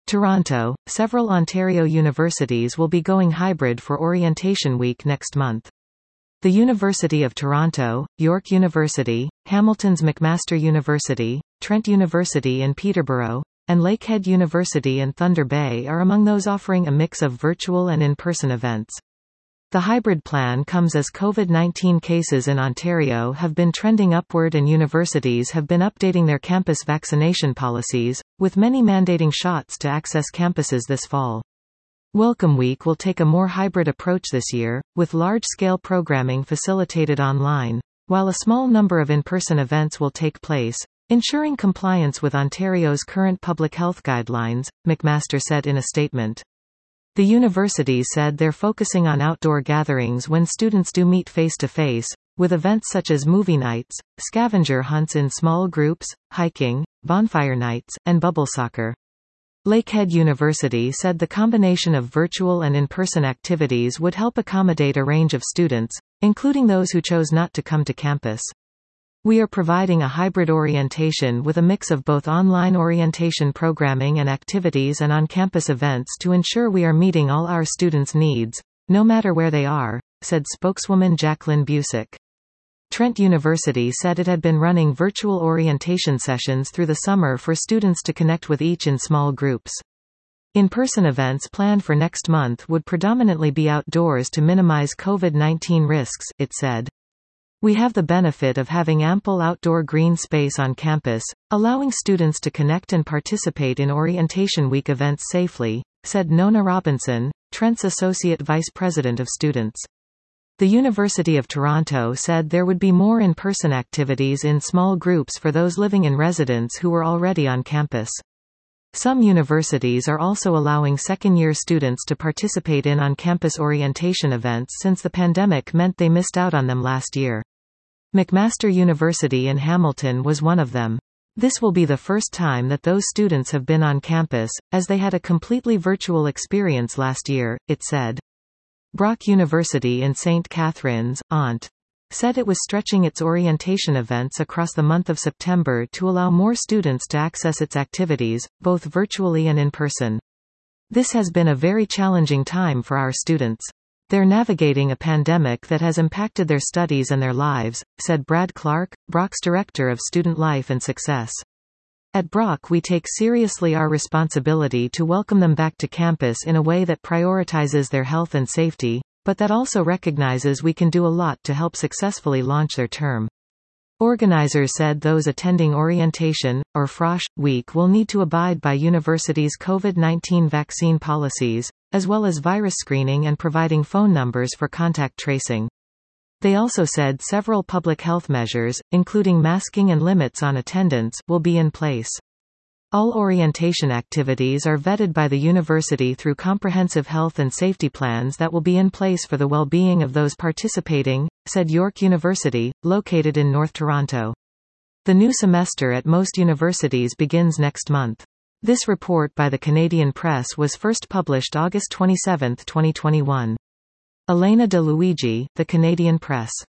Toronto, several Ontario universities will be going hybrid for Orientation Week next month. The University of Toronto, York University, Hamilton's McMaster University, Trent University in Peterborough, and Lakehead University in Thunder Bay are among those offering a mix of virtual and in-person events. The hybrid plan comes as COVID-19 cases in Ontario have been trending upward and universities have been updating their campus vaccination policies, with many mandating shots to access campuses this fall. Welcome Week will take a more hybrid approach this year, with large-scale programming facilitated online, while a small number of in-person events will take place, ensuring compliance with Ontario's current public health guidelines, McMaster said in a statement. The university said they're focusing on outdoor gatherings when students do meet face-to-face, with events such as movie nights, scavenger hunts in small groups, hiking, bonfire nights, and bubble soccer. Lakehead University said the combination of virtual and in-person activities would help accommodate a range of students, including those who chose not to come to campus. We are providing a hybrid orientation with a mix of both online orientation programming and activities and on-campus events to ensure we are meeting all our students' needs, no matter where they are, said spokeswoman Jacqueline Busick. Trent University said it had been running virtual orientation sessions through the summer for students to connect with each in small groups. In-person events planned for next month would predominantly be outdoors to minimize COVID-19 risks, it said. We have the benefit of having ample outdoor green space on campus, allowing students to connect and participate in Orientation Week events safely, said Nona Robinson, Trent's Associate Vice President of Students. The University of Toronto said there would be more in-person activities in small groups for those living in residence who were already on campus. Some universities are also allowing second-year students to participate in on-campus orientation events since the pandemic meant they missed out on them last year. McMaster University in Hamilton was one of them. This will be the first time that those students have been on campus, as they had a completely virtual experience last year, it said. Brock University in St. Catharines, Ont. said it was stretching its orientation events across the month of September to allow more students to access its activities, both virtually and in person. This has been a very challenging time for our students. They're navigating a pandemic that has impacted their studies and their lives, said Brad Clark, Brock's Director of Student Life and Success. At Brock we take seriously our responsibility to welcome them back to campus in a way that prioritizes their health and safety, but that also recognizes we can do a lot to help successfully launch their term. Organizers said those attending Orientation, or FROSH, Week will need to abide by university's COVID-19 vaccine policies, as well as virus screening and providing phone numbers for contact tracing. They also said several public health measures, including masking and limits on attendance, will be in place. All orientation activities are vetted by the university through comprehensive health and safety plans that will be in place for the well-being of those participating, said York University, located in North Toronto. The new semester at most universities begins next month. This report by the Canadian Press was first published August 27, 2021. Elena De Luigi, The Canadian Press.